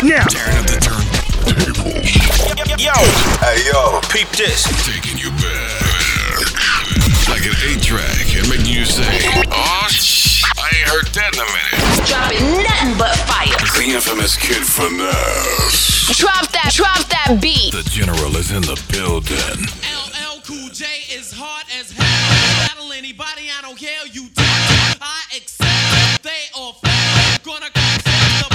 now. Tearing up the turntable. Yo. Hey, yo. Peep this. Taking you back. Like an 8-track and making you say, oh, I ain't heard that in a minute. Dropping nothing but fire. The infamous Kid Finesse. Drop that beat. The General is in the building. LL Cool J is hard as hell. Battle anybody, I don't care. You do. I accept. They all fail. Gonna contest the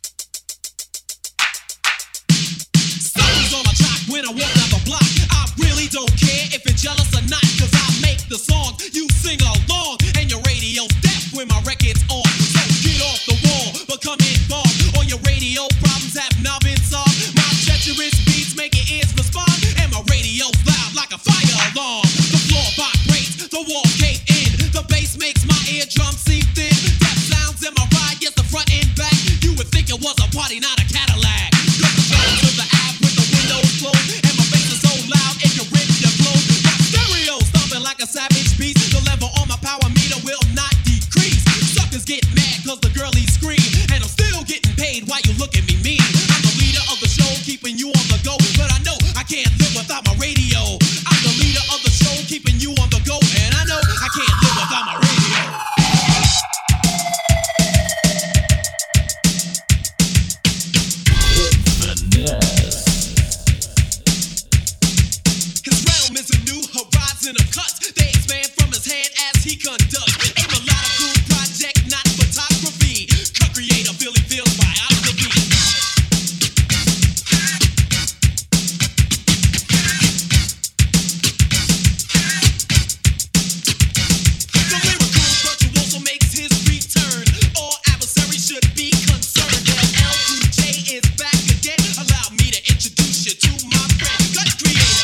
when I walk down the block, I really don't care if you're jealous or not, cause I make the song, you sing along, and your radio's deaf when my record's on. So get off the wall, become involved. All your radio problems have now been solved. My treacherous beats make your ears respond, and my radio's loud like a fire alarm. The floor vibrates, the wall cave in, the bass makes my eardrums seem thin. Deaf sounds in my ride, yes, the front and back. You would think it was a party, not a Cadillac. Look to the app with the windows closed, and my bass is so loud it can rip your clothes. My stereo stomping like a savage beast. The level on my power meter will not decrease. Suckers get mad cause the girlies scream, and I'm still getting paid while you look at me mean. I'm the leader of the show, keeping you on the go, but I know I can't live without my radio. I'm the leader of the show, keeping you on the go, and I know I can't live without my radio. His realm is a new horizon of cuts. They expand from his hand as he conducts a melodical project, not photography. Cut creator Billy Phil's biography. The lyrical virtuoso makes his return. All adversaries should be concerned. LL Cool J is back again. Allow me to introduce you to my friend, Cut Creator.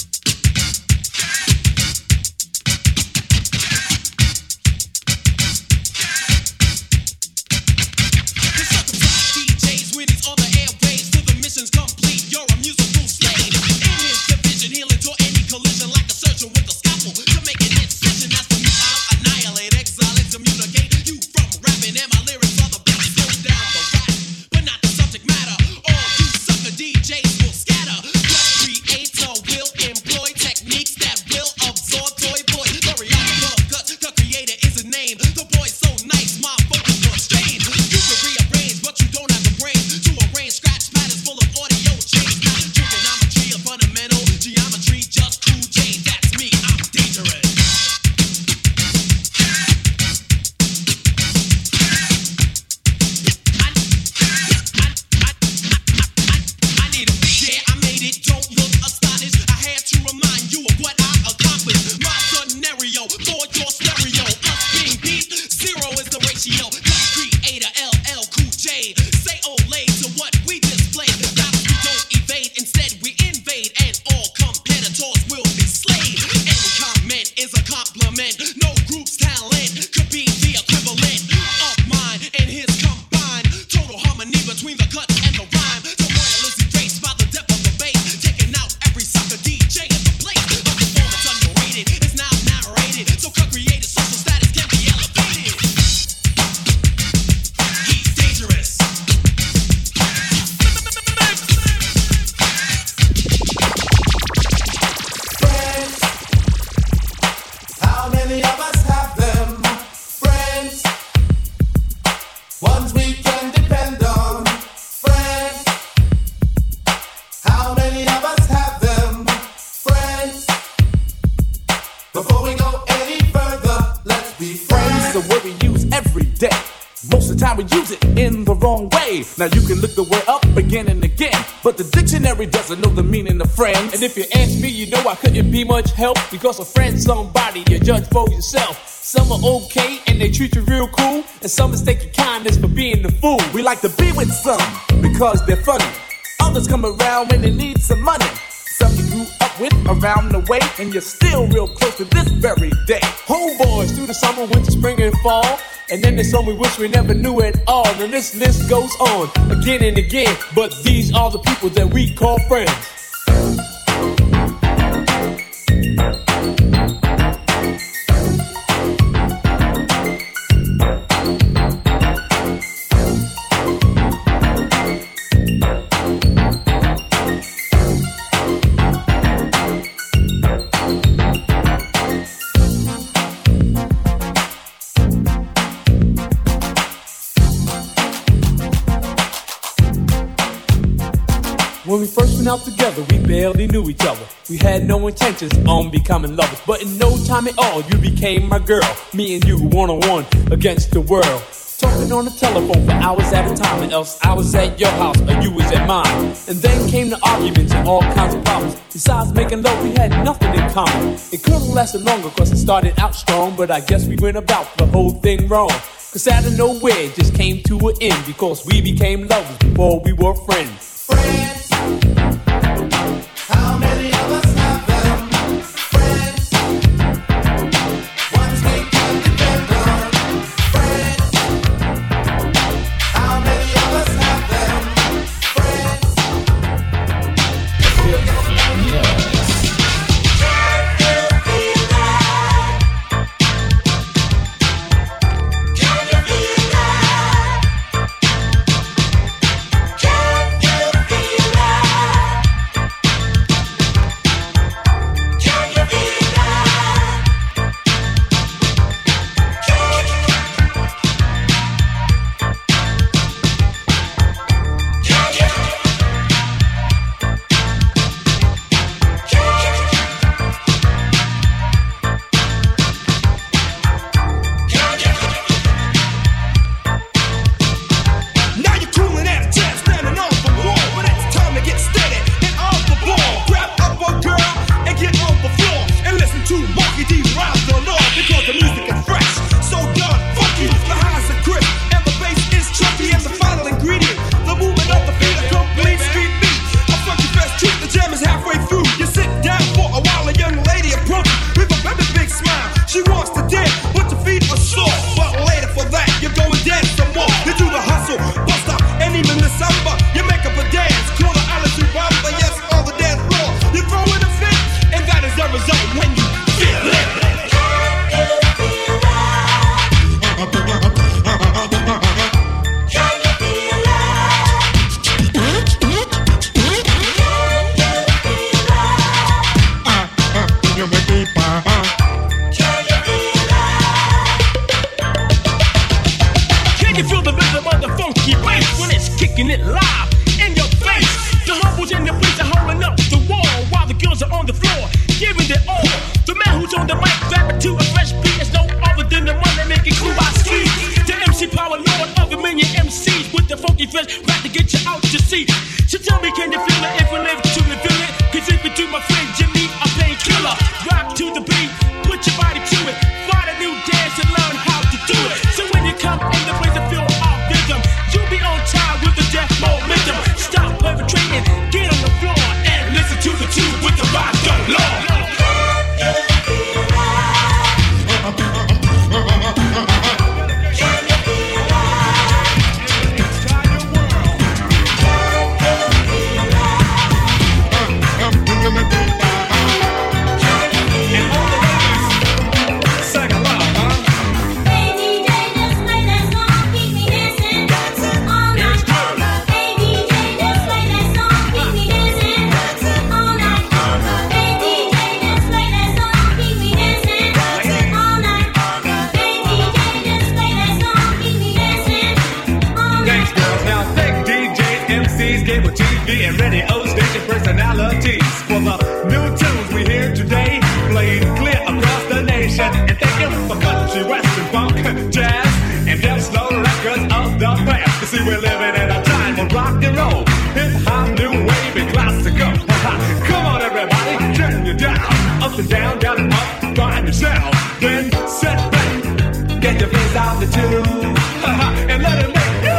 The circumcised DJs when he's on the airwaves till the mission's complete. You're a musical slave. In his division, he'll endure any collision like a surgeon with a scalpel to make an incision. As for me, I'll annihilate, exile, excommunicate you from rapping, and my lyrics are the best. Slow down the rap, but not the subject matter. All you sucker DJs will scatter. Cut Creator will employ techniques that will absorb toy boy. Periodical Cut Creator is his name. The boy's so nice, my focus on strain. You can rearrange, but you don't have the brain to arrange scratch patterns full of audio chains. Not trigonometry or fundamental geometry, just Cool J. That's me, I'm dangerous. I need a yeah, I made it, don't look astonished. I had to remind you of what I accomplished. My scenario for your stereo. Us being beat, zero is the ratio. Cut Creator, LL Cool J. Say olay to what we display. Battles we don't evade, instead we invade, and all competitors will be slain. Any comment is a compliment. No group's talent could be the equivalent of mine and his combined. Total harmony between the cut and the rhyme. The royal is erased by the depth of the bass, taking out every sucker DJ in the place. The performance underrated is now narrated, so Cut Creator's social status can be elevated. He's dangerous. Friends, how many of us have them? Friends, ones we can depend on. Friends, how many of us have them? Friends, before we go any further, let's be friends. Friends, a word we use every day. Most of the time we use it in the wrong way. Now you can look the word up again and again, but the dictionary doesn't know the meaning of friends. And if you ask me, you know I couldn't be much help, because a friend's somebody you judge for yourself. Some are okay and they treat you real cool, and some mistake your kindness for being the fool. We like to be with some because they're funny. Others come around when they need some money. Some you grew up with around the way, and you're still real close to this very day. Homeboys through the summer, winter, spring, and fall. And then there's some we wish we never knew at all. And this list goes on again and again, but these are the people that we call friends. When we first went out together, we barely knew each other. We had no intentions on becoming lovers, but in no time at all, you became my girl. Me and you, one-on-one against the world. talking on the telephone for hours at a time, or else I was at your house or you was at mine. And then came the arguments and all kinds of problems. Besides making love, we had nothing in common. It could've lasted longer cause it started out strong, but I guess we went about the whole thing wrong. Cause out of nowhere it just came to an end, because we became lovers before we were friends. Friends, how many of us have them? Friends, ones we can depend on. Friends, how many of us have them? Friends. Can you feel that? Can you feel that? Can you feel that? Can you feel Now you're cooling at a chance, standing on the wall, but it's time to get steady and off the ball. Grab up a girl and get on the floor and listen to Marky D round the law, because the music is fresh, so darn funky. The highs are crisp and the bass is tricky, and the final ingredient, the movement of the feet, a complete street beat. A funky fresh treat, the jam is halfway through. You sit down for a while, a young lady approaches with a very big smile. She wants to dance, but your feet are sore. But later for that, you go and dance some more. You do the hustle, bust up, and even the samba. You make up a dance, call the Alice Rumba, yes, on the dance floor. You throw in a fit, and that is the result when you feel it. Can you feel the rhythm of the funky bass when it's kicking it live in your face? The humbles in the place are holding up the wall while the girls are on the floor giving their all. The man who's on the mic rapping to a fresh beat is no other than the one that make it cool by speed. The MC power lord of a million MCs with the funky fresh rap to get you out to see. So tell me, can you feel it if we live to reveal it? Cause if you do, my friend Jimmy, a painkiller. Rock to the beat, put your body to it. Find a new dance and learn how to do it. So when you come in the place and feel our rhythm, you'll be on time with the death momentum. Stop perpetrating, get on the floor and listen to the two with the rock don't law. Cable TV and radio station personalities for the new tunes we hear today, played clear across the nation. And thank you for country, western, funk, jazz, and them slow records of the past. You see, we're living in a time of rock and roll, hip hop, new wave, and classical. Come on, everybody, turn you down, up and down, down and up, find yourself, then sit back, get your face out the tune, and let it make you.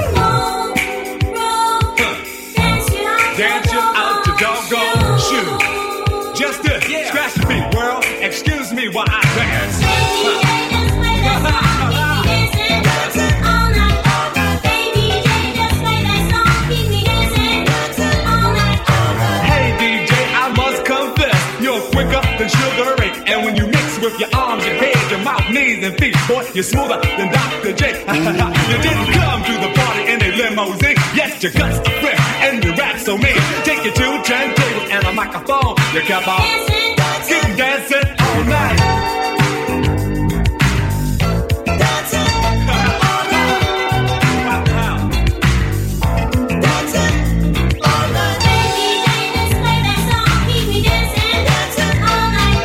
Dance you out your doggone shoe. Just this, scratch your feet, world. Excuse me while I dance. Hey DJ, I must confess, you're quicker than Sugar Ray. And when you mix with your arms, your head, your mouth, knees, and feet, boy, you're smoother than Dr. J. You didn't come to the party in a limousine. Yes, your guts are fresh and you rap so mean. Take you to turntables and a microphone. You kept on keep dancing all night. Dancing all night. Dancing all night. Baby, let's play that song. Keep me dancing. Dancing all night.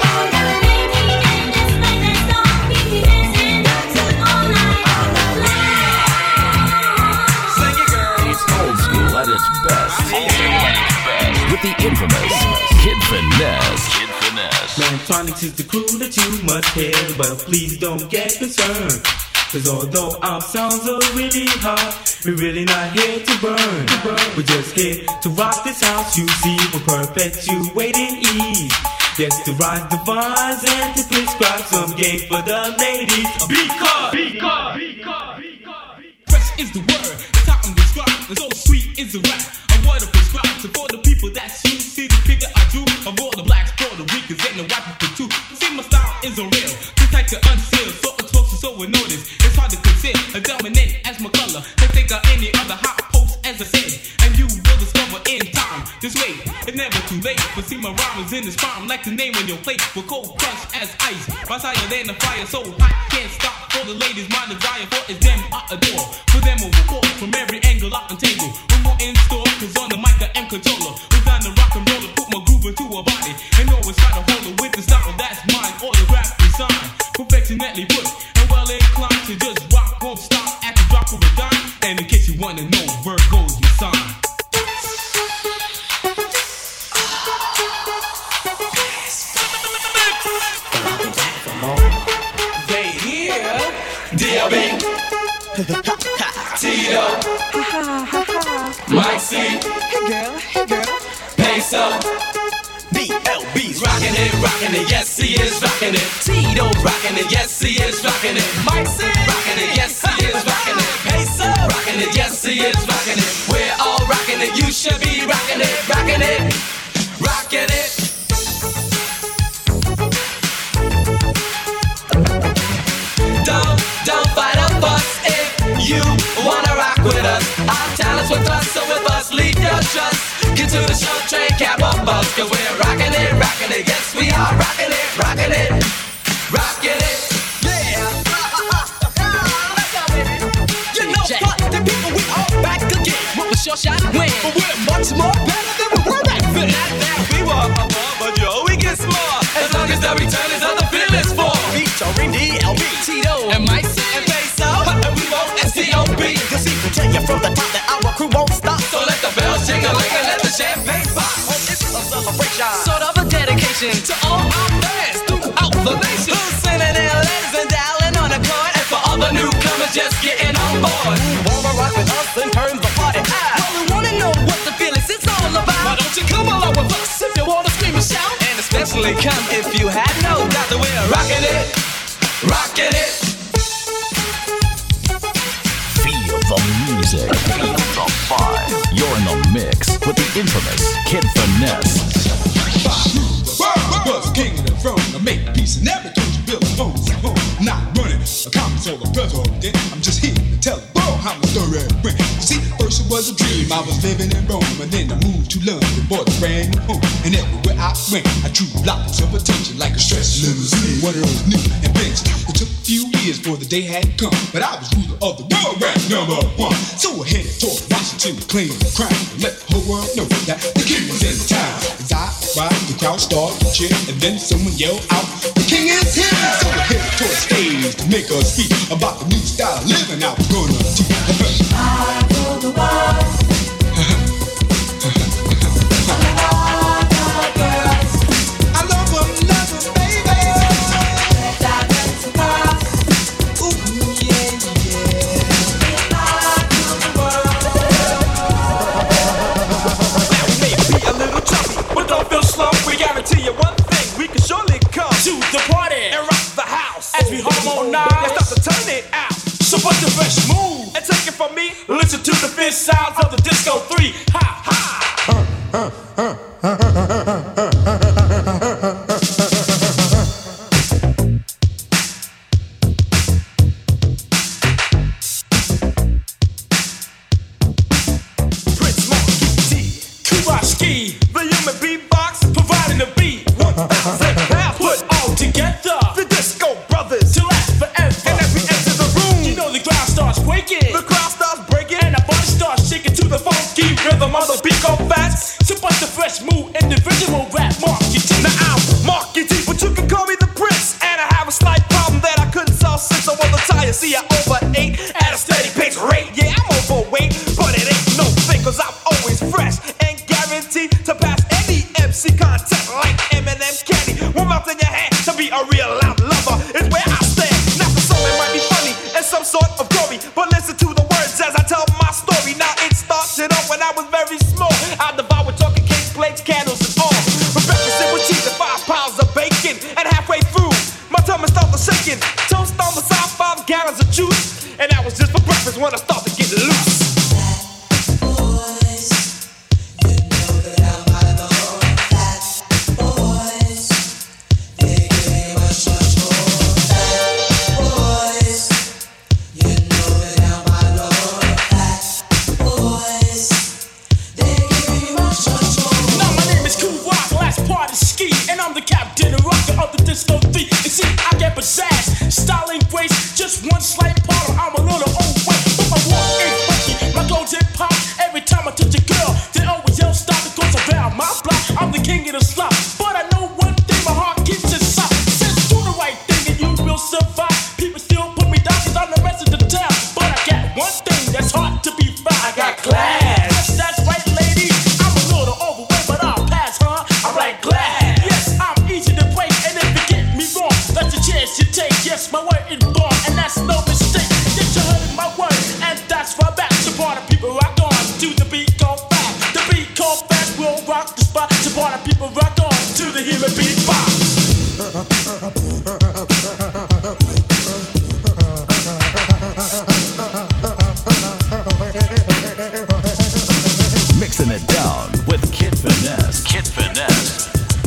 Baby, let's play that song. Keep me dancing. Dancing all night. the infamous Kid Finesse. Kid Finesse. Mantronics is the crew that you must hear, but please don't get concerned. Cause although our sounds are really hot, we're really not here to burn. We're just here to rock this house, you see. We're perpetuating ease. Yes, to ride the vines and to prescribe some game for the ladies. Fresh is the word, it's how I'm described, and so sweet is the rap. I'm what I prescribe, so for the people that's you, see the figure I do, of all the blacks, Puerto Ricans, and the white people too. See my style is unreal, the type to unseal, so explosive, so we notice. It's hard to conceal, a dominant as my color, can think of any other hot post as I said, and you will discover in time. This way, it's never too late, but see my rhyme is in this prime, like the name on your plate, with cold crush as ice, rise higher than the fire, so hot, can't stop. For the ladies, my desire for is them I adore. For them over call, from every angle I untangle. One more in store, cause on the mic I am controller. We're down to rock and roll, put my groove into a body, and always try to hold it with the style that's mine. Autograph design, perfectionately put, and well inclined to just rock, won't stop at the drop of a dime. And in case you wanna know, Virgo's my sign. D.O.B. Tito, Mike C, Hey girl, Peso, B.L.B.'s rockin' it, yes he is rockin' it. Tito rockin' it, yes he is rockin' it. Mike C rockin' it, yes he is rockin' it. Peso rockin' it, yes he is rockin' it. We're all rockin' it, you should be rockin' it, rockin' it, rockin' it. Don't fight a fuss if you wanna rock with us. Our talents with us, so with us, leave your trust. Get to the show, train, cap on bus, cause we're rockin' it, yes we are rockin' it, rockin' it, rockin' it, yeah. You know what, the people, we all back again. With a short shot win, but we're much more better than we were back then. Not that we were above, but yo, we get small. As long as the return is of the feelings for. Featuring D.L.B. Tito and Mike C and Peso, and we won't S.T.O.B. Cause he will tell you from the top that our crew won't stop. So let the bells jing-a-ling and let the champagne pop. Oh, it's a celebration, sort of a dedication to all our fans throughout the nation. Who's sending in letters and dialing on a card, and for all the newcomers just getting on board. Wanna rock with us and turn the party out? Well, we wanna know what the feelings it's all about. Why don't you come along with us if you wanna scream and shout? And especially come if you had no doubt that we're rockin' it, rockin' it. Feel the music. Feel the vibe. You're in the mix with the infamous Kid Finesse. Was king of the throne, I make peace and every country build a home. I'm not running a Congress or a president. I'm just here to tell the world how my story went. You see, first it was a dream. I was living in Rome, and then I moved to London, bought a brand new home. And everywhere I went, I drew lots of attention, like a stress limousine, one of those new inventions. It took a few years before the day had come, but I was ruler of the world, ranked #1. So I headed toward Washington to claim the crown, and let the whole world know that the king was in town. As I arrived, the crowd started to cheer, and then someone yelled out, "The king is here!" So I headed toward the stage to make a speech about the new style of living I was gonna teach. I told the world. Guarantee you one thing, we can surely come to the party and rock the house as we harmonize. Let's start to turn it out. So put the fresh move and take it from me. Listen to the fifth sounds of the disco 3. Ha ha. Prince Marky T, Kubaski, the human beatbox, providing the beat. 1,000 pounds put all together. The Disco Brothers to last forever. And as we enter the room, you know the ground starts quaking. The crowd starts breaking, and the body starts shaking to the funky rhythm of the beat go fast. So bust the fresh mood, individual rap, Marky T. Now I'm Marky T, but you can call me the Prince. And I have a slight problem that I couldn't solve since I was a tire. See, I overate at a steady pace rate. Yeah, I'm overweight, but it ain't no thing, cause I'm always fresh and guaranteed to pass I devour chocolate cakes, plates, candles, and all. For breakfast it was cheese and 5 pounds of bacon. And halfway through, my tummy started shaking. Toast on the side, 5 gallons of juice. And that was just for breakfast when I started getting loose. Disco 3, you see, I get possessed. Style and grace, just one slight problem. I'm a little overweight, but my walk ain't funky. My clothes hip hop. Every time I touch a girl, they always yell stop because around my block, I'm the king of the slop. But I know one thing, my heart keeps it soft. Says do the right thing and you will survive. People still put me down cause I'm the rest of the town. But I got one thing that's hard to be found. I got class. Yes, that's right, ladies. I'm a little overweight, but I'll pass, huh? I'm like glad. Yes, I'm easy to break. That's a chance you take. Yes, my word is born, and that's no mistake. Yes, you heard my word, and that's why back to party people rock on to the beat go fast. The beat go fast will rock the spot. To party people rock on to the human beatbox. Mixing it down with Kid Finesse. Kid Finesse.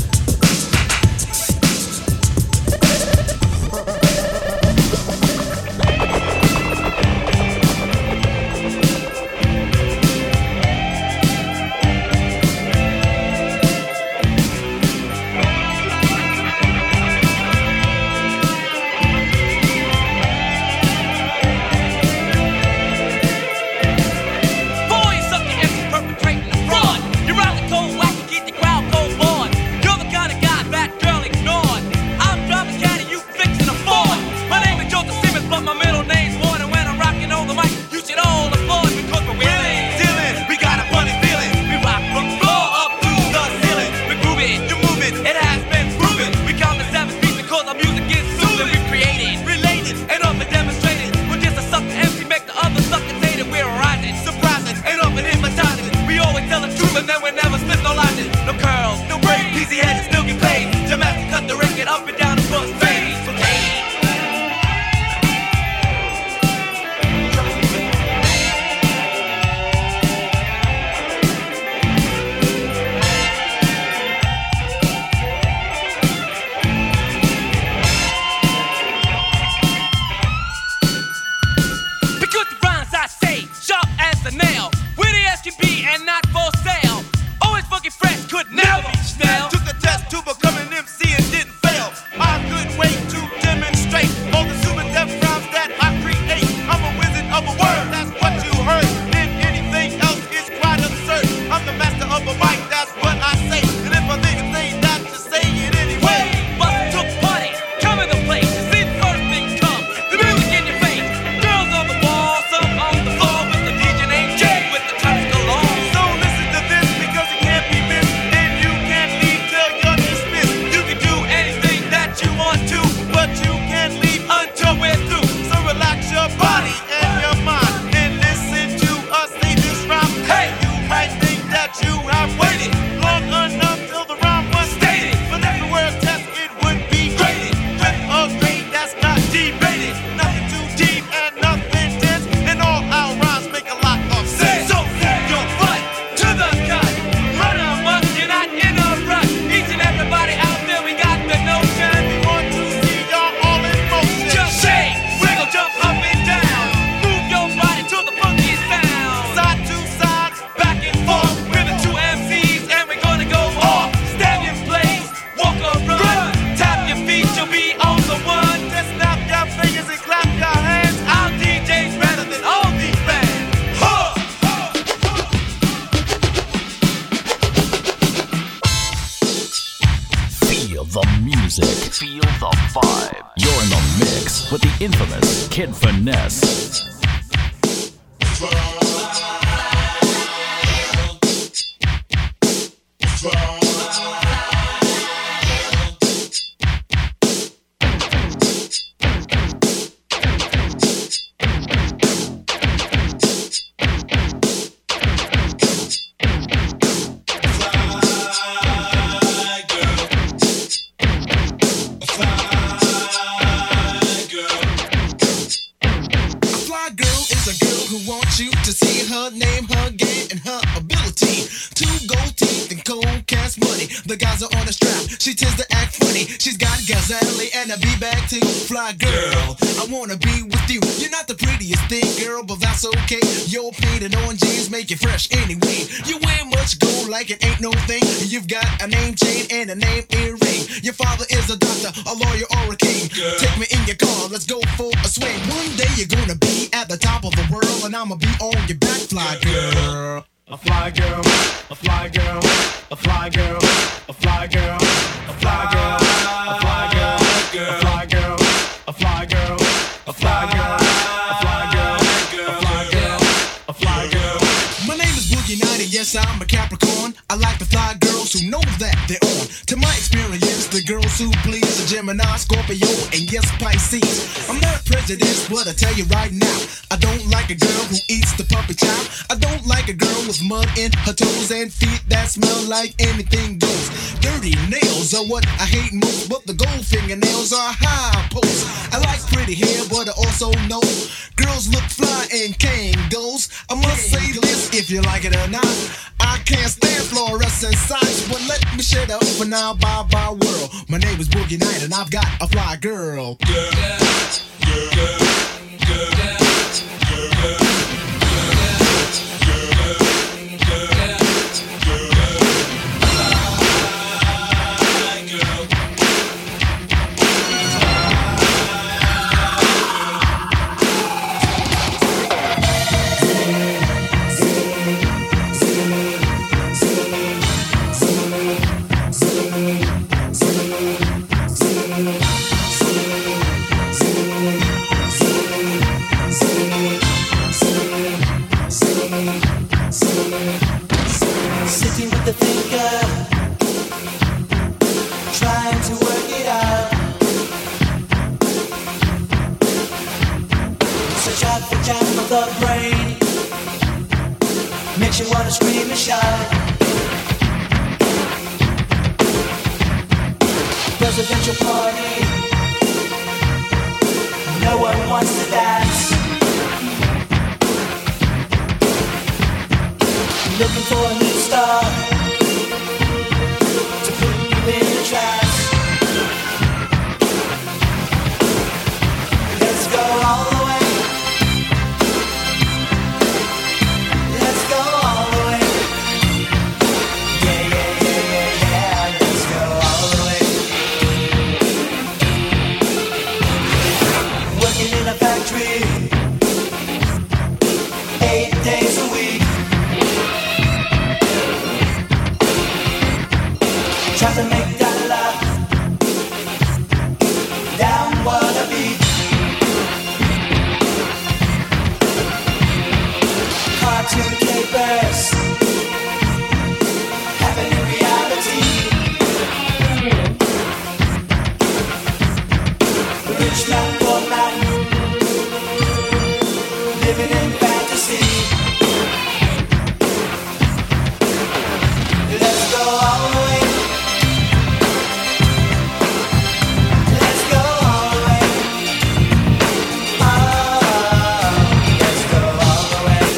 Feel the vibe. You're in the mix with the infamous Kid Finesse. The guys are on the strap. She tends to act funny. She's got Gazelle and a B-bag too. Fly girl, I wanna be with you. You're not the prettiest thing, girl, but that's okay. Your painted on jeans make you fresh anyway. You wear much gold like it ain't no thing. You've got a name chain and a name earring. Your father is a doctor, a lawyer, or a king. Girl. Take me in your car, let's go for a swing. One day you're gonna be at the top of the world, and I'ma be on your back, fly girl. A fly girl, a fly girl, a fly girl, a fly girl, a fly girl, a fly girl, a fly girl, a fly girl, a fly girl, a fly girl, a fly girl, a fly girl. My name is Boogie Nighty, yes I'm a Capricorn. I like to fly girls who know that they're on. To my experience, the girls who please are Gemini, Scorpio, and yes Pisces. I'm not prejudiced, but I tell you right now, I don't like a girl who eats the puppy chow. I don't like a girl with mud in her toes and feet that smell like anything goes. Dirty nails are what I hate most, but the gold fingernails are high post. I like pretty hair, but I also know girls look fly in Kangols. I must say this, if you like it or not, I can't stand fluorescent sights, but let me shut up for now. Bye bye world. My name is Boogie Night and I've got a fly girl. Girl, girl, girl, girl, girl. Makes you wanna scream and shout. Presidential party, no one wants to dance. Looking for a new star to put you in a trance. Let's go all the way. Factory, 8 days a week. Try to make that laugh downward a beat. Cartoon capers happen in reality. Rich man, poor man, living in fantasy. Let's go all the way. Let's go all the way. Oh, let's go all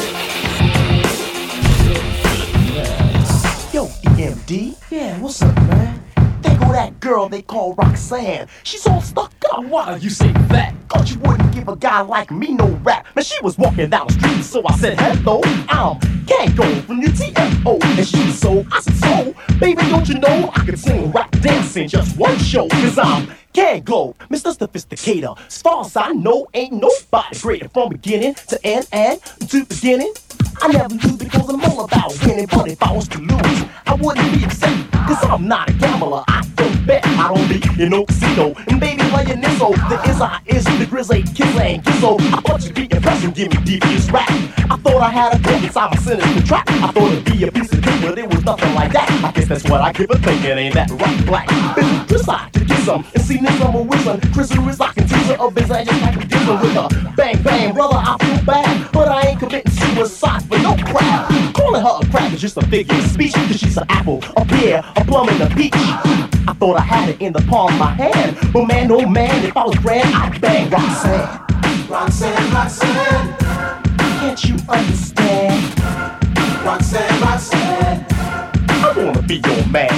the way. Yo, EMD? Yeah, what's up, man? There go that girl they call Roxanne. She's all stuck up. Why you say that? Cause you wouldn't give a guy like me no rap. Man, she was walking down the street, so I said, hello, I'm Kango from UTFO. And she so, I said, so, baby, don't you know I can sing, rap, dance in just one show. Cause I'm Kango, Mr. Sophisticator. As far as I know, ain't nobody greater. From beginning to end and to beginning, I never lose because I'm all about winning. But if I was to lose, I wouldn't be upset. Cause I'm not a gambler, I don't bet. I don't be in no casino. And baby, playing this, so the is the grizzly kiss ain't so I thought you'd be impressed and give me devious rap. I thought I had a goal inside my sinister trap. I thought it'd be a piece of cake, but it was nothing like that. I guess that's what I give a thinking, ain't that right, black? Been decide to get some and see this number with some. Chris is like a teaser of his ass just like a dealer with a bang bang. Brother, I feel bad, but I ain't committing suicide for no crap. Calling her a crap is just a figure of speech. Cause she's an apple, a pear, a plum, and a peach. I thought I had it in the palm of my hand, but man, oh man, if I was grand, I'd bang Roxanne. Roxanne, Roxanne, can't you understand? Roxanne, Roxanne, I wanna be your man.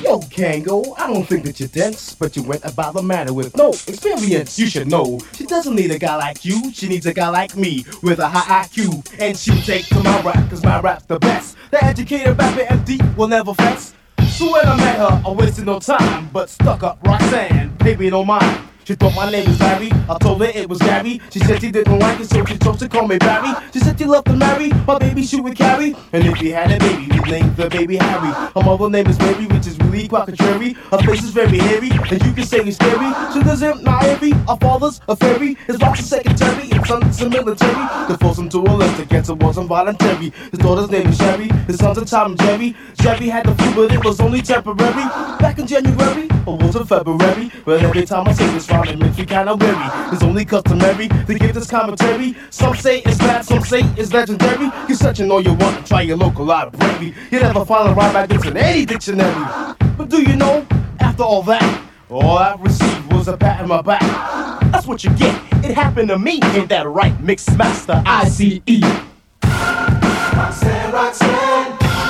Yo, Kango, I don't think that you're dense, but you went about the matter with no experience. You should know, she doesn't need a guy like you, she needs a guy like me with a high IQ. And she'll take to my rap, cause my rap's the best. The educated rapper MD will never fess. So when I met her, I wasted no time, but stuck up Roxanne, baby don't mind. She thought my name was Larry, I told her it was Gary. She said she didn't like it, so she chose to call me Barry. She said she loved to marry, my baby she would carry. And if he had a baby, we'd name the baby Harry. Her mother name is Mary, which is really quite contrary. Her face is very hairy, and you can say he's scary. She lives in Naivy, our father's a fairy. His wife's a secretary, his son's a military. To force him to enlist, cancer wasn't voluntary. His daughter's name is Sherry, his son's a Tom and Jerry. Jerry had the flu, but it was only temporary. Back in January, or was it February? But every time I say this rhyme, it makes me kinda weary. It's only customary to give this commentary. Some say it's bad, some say it's legendary. You searching all you want and try your local library. You never find a rhyme like this in any dictionary. But do you know, after all that, all I received was a pat on my back. That's what you get, it happened to me. Ain't that right, Mix Master ICE? Roxanne, Roxanne.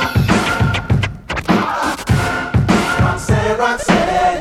Roxanne, Roxanne.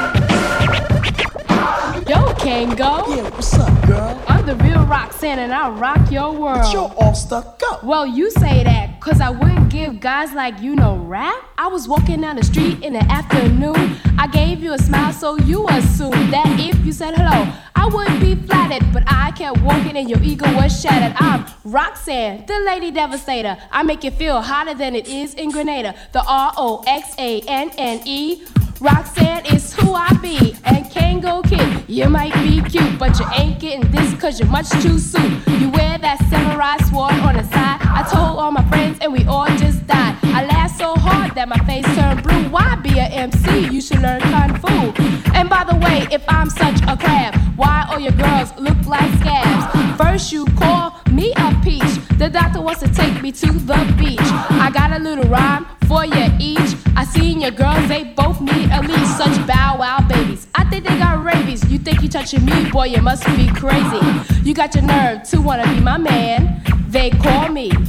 Yo, Kango. Yeah, what's up, girl? I'm the real Roxanne and I rock your world. But you're all stuck up. Well, you say that, cause I wouldn't give guys like you no rap. I was walking down the street in the afternoon. I gave you a smile, so you assumed that if you said hello, I wouldn't be flattered. But I kept walking and your ego was shattered. I'm Roxanne, the lady devastator. I make you feel hotter than it is in Grenada. The ROXANNE. Roxanne is who I be, and Kango Kid, you might be cute, but you ain't getting this cause you're much too soon. You wear that samurai sword on the side. I told all my friends and we all just died. I laughed so hard that my face turned blue. Why be a MC? You should learn Kung Fu. And by the way, if I'm such a crab, why all your girls look like scabs? First you call me a peach, the doctor wants to take me to the beach. I got a little rhyme for you each. I seen your girls, they both need at least such bow wow babies. I think they got rabies. You think you touching me, boy, you must be crazy. You got your nerve to wanna be my man. They call me